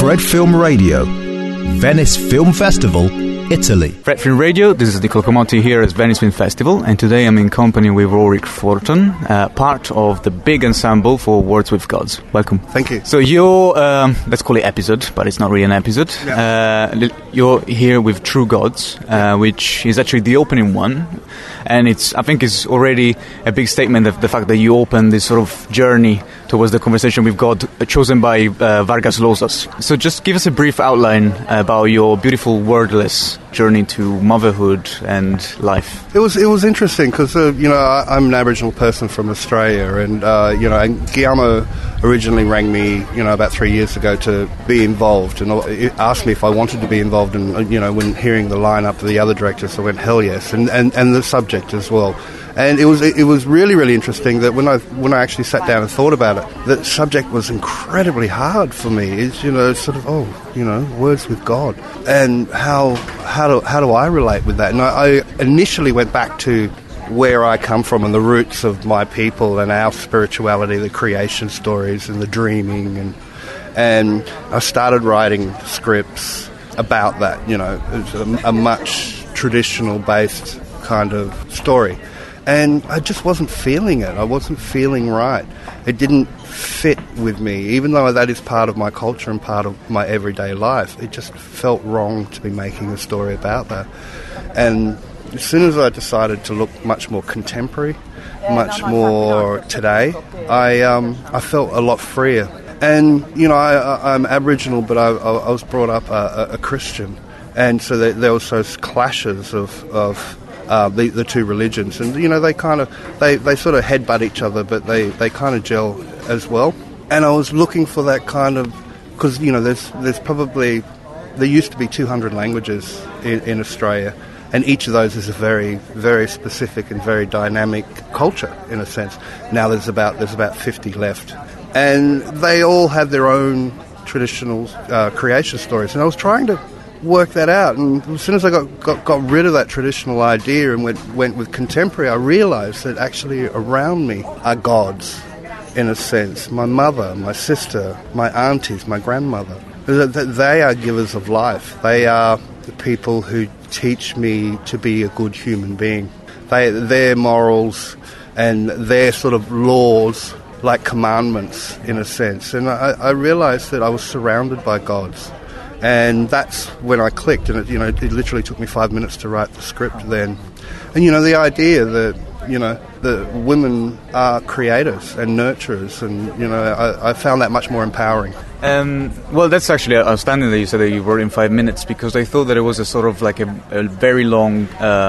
Fred Film Radio, Venice Film Festival, Italy. Fred Film Radio, this is Nicola Comotti here at Venice Film Festival, and today I'm in company with Rorik Forton, part of the big ensemble for Words with Gods. Welcome. Thank you. So you're, let's call it episode, but it's not really an episode. Yeah. You're here with True Gods, which is actually the opening one, and I think it's already a big statement of the fact that you open this sort of journey towards the conversation with God, chosen by Vargas Llosa. So just give us a brief outline about your beautiful wordless journey to motherhood and life. It was interesting because I'm an Aboriginal person from Australia, and and Guillermo originally rang me about 3 years ago to be involved, and asked me if I wanted to be involved. And when hearing the lineup of the other directors, I went hell yes, and the subject as well. And it was really, really interesting that when I actually sat down and thought about it, the subject was incredibly hard for me. It's words with God, and how do I relate with that? And I initially went back to where I come from and the roots of my people and our spirituality, the creation stories and the dreaming, and I started writing scripts about that. It's a much traditional based kind of story. And I just wasn't feeling it. I wasn't feeling right. It didn't fit with me. Even though that is part of my culture and part of my everyday life, it just felt wrong to be making a story about that. And as soon as I decided to look much more contemporary, much more today, I felt a lot freer. And, I'm Aboriginal, but I was brought up a Christian. And so there was those clashes of the two religions, and they sort of headbutt each other, but they kind of gel as well. And I was looking for that kind of, because there used to be 200 languages in Australia, and each of those is a very, very specific and very dynamic culture in a sense. Now there's about 50 left, and they all have their own traditional creation stories. And I was trying to work that out, and as soon as I got rid of that traditional idea and went with contemporary, I realised that actually around me are gods, in a sense. My mother, my sister, my aunties, my grandmother. They are givers of life. They are the people who teach me to be a good human being. Their morals and their sort of laws, like commandments, in a sense. And I realised that I was surrounded by gods. And that's when I clicked, and it literally took me 5 minutes to write the script then. And the idea that that women are creators and nurturers, and I found that much more empowering. Well, that's actually outstanding that you said that you wrote in 5 minutes, because I thought that it was a sort of like a very long,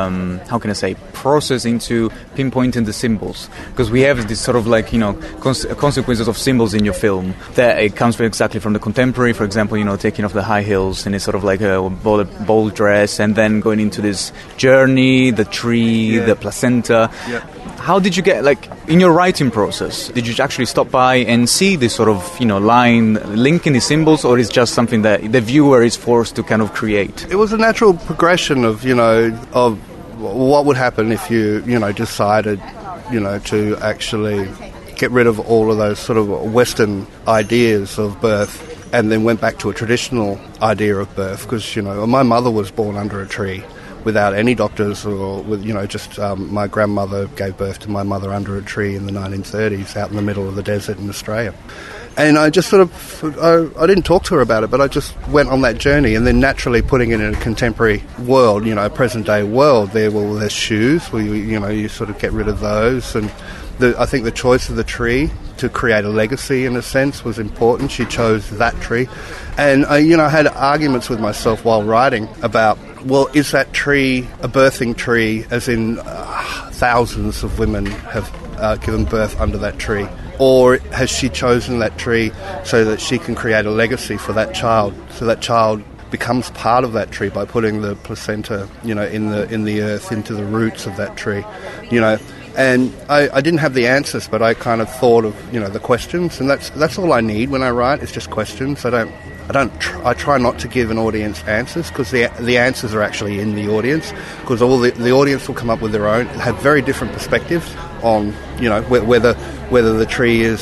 process into pinpointing the symbols, because we have this sort of like, consequences of symbols in your film that it comes exactly from the contemporary, for example, taking off the high heels, and it's sort of like a bold dress, and then going into this journey, the tree, the placenta. Yeah. How did you get, in your writing process, did you actually stop by and see this sort of, line linking the symbols, or is just something that the viewer is forced to kind of create? It was a natural progression of, of what would happen if you, decided, to actually get rid of all of those sort of Western ideas of birth and then went back to a traditional idea of birth, because, my mother was born under a tree, without any doctors, or with my grandmother gave birth to my mother under a tree in the 1930s out in the middle of the desert in Australia. And I just I didn't talk to her about it, but I just went on that journey, and then naturally putting it in a contemporary world, a present day world, there's shoes, where you sort of get rid of those, and I think the choice of the tree to create a legacy, in a sense, was important. She chose that tree. And, I had arguments with myself while writing about, well, is that tree a birthing tree, as in thousands of women have given birth under that tree? Or has she chosen that tree so that she can create a legacy for that child, so that child becomes part of that tree by putting the placenta, in the earth, into the roots of that tree, And I didn't have the answers, but I kind of thought of, the questions, and that's all I need when I write. It's just questions. I try not to give an audience answers, because the answers are actually in the audience, because all the audience will come up with their own, have very different perspectives on, whether the tree is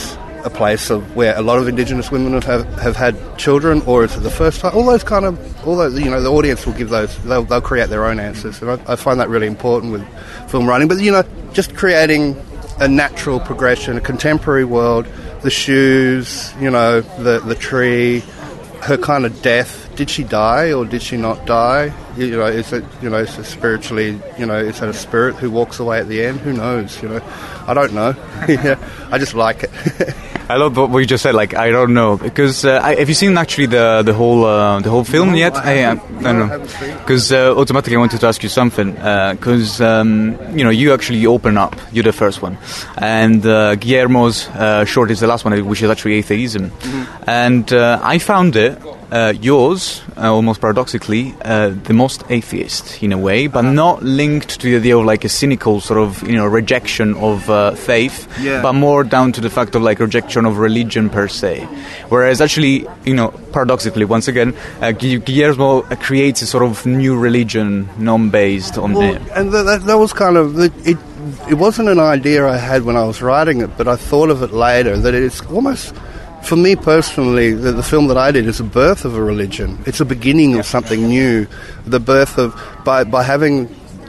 a place of where a lot of Indigenous women have had children, or is it the first time? All those, you know, the audience will give those. They'll create their own answers, and I find that really important with film writing. But, you know, just creating a natural progression, a contemporary world, the shoes, you know, the tree, her kind of death. Did she die or did she not die? You know, is it spiritually, you know, is that a spirit who walks away at the end? Who knows? You know, I don't know. Yeah, I just like it. I love what you just said. Like, I don't know, because have you seen actually the whole film yet? I don't know, because automatically I wanted to ask you something, because you know, you actually open up. You're the first one, and Guillermo's short is the last one, which is actually atheism, and I found it. Yours, almost paradoxically, the most atheist in a way, but not linked to the idea of like a cynical sort of, you know, rejection of faith, but more down to the fact of like rejection of religion per se. Whereas actually, you know, paradoxically, once again, Guillermo creates a sort of new religion, non-based on it. And that was kind of it. It wasn't an idea I had when I was writing it, but I thought of it later. That it's almost. For me personally, the film that I did is a birth of a religion. It's a beginning of something new. The birth of, by having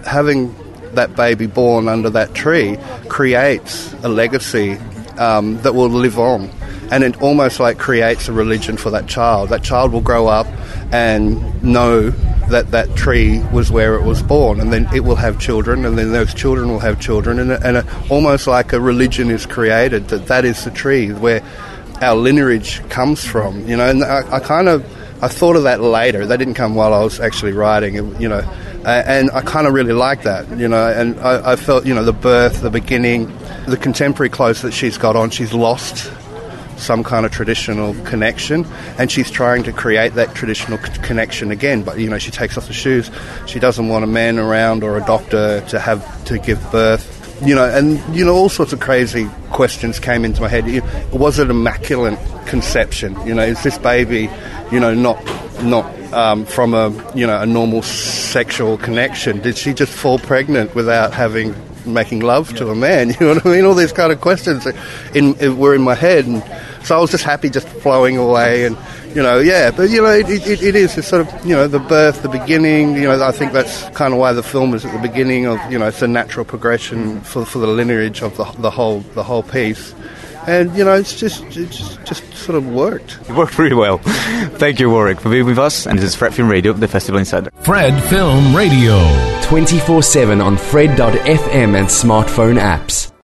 that baby born under that tree creates a legacy that will live on. And it almost like creates a religion for that child. That child will grow up and know that tree was where it was born, and then it will have children, and then those children will have children, and almost like a religion is created, that is the tree where our lineage comes from, you know. And I thought of that later. That didn't come while I was actually writing, you know, and I kind of really like that, you know. And I felt, you know, the birth, the beginning, the contemporary clothes that she's got on, she's lost some kind of traditional connection, and she's trying to create that traditional connection again. But, you know, she takes off the shoes. She doesn't want a man around or a doctor to give birth. You know, and, you know, all sorts of crazy questions came into my head. Was it immaculate conception? You know, is this baby, you know, not from a normal sexual connection? Did she just fall pregnant without making love to a man? You know what I mean? All these kind of questions were in my head, and so I was just happy, just flowing away, and, you know, yeah. But, you know, it is. It's sort of, you know, the birth, the beginning. You know, I think that's kind of why the film is at the beginning of, you know, it's a natural progression for the lineage of the whole piece. And, you know, it's just sort of worked. It worked really well. Thank you, Warwick, for being with us. And this is Fred Film Radio, the Festival Insider. Fred Film Radio. 24/7 on Fred.fm and smartphone apps.